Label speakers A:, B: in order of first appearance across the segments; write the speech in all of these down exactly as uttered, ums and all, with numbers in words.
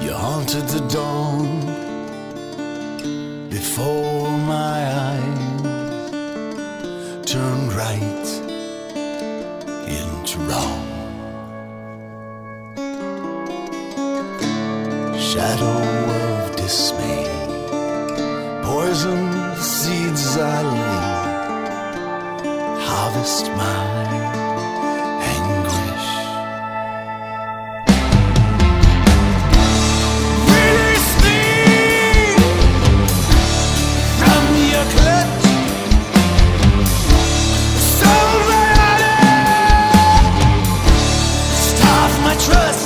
A: You haunted the dawn before my eyes turned right into wrong. Shadow of dismay, poison seeds I lay, harvest my anguish. Release me from your clutch, stole my honor, starve my trust.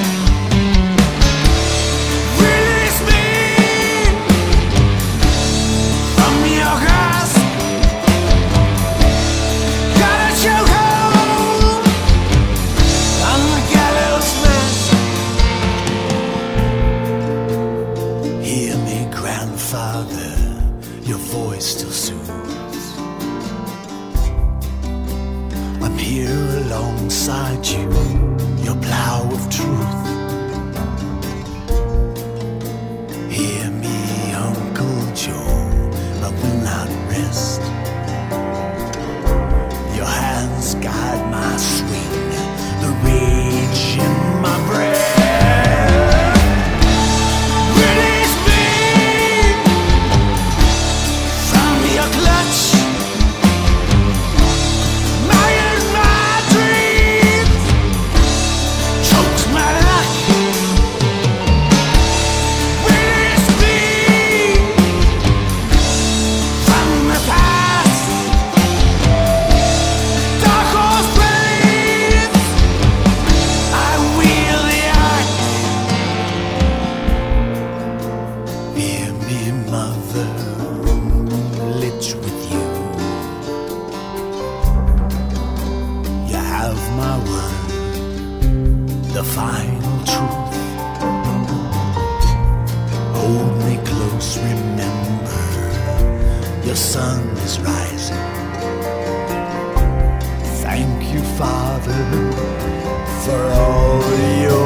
A: Father, your voice still soothes. I'm here alongside you, your plow of truth. Hear me, Uncle Joe, but will not rest. Your hands guide my swing, the rage in my breast. My word, the final truth. Hold me close, remember, your sun is rising. Thank you, Father, for all your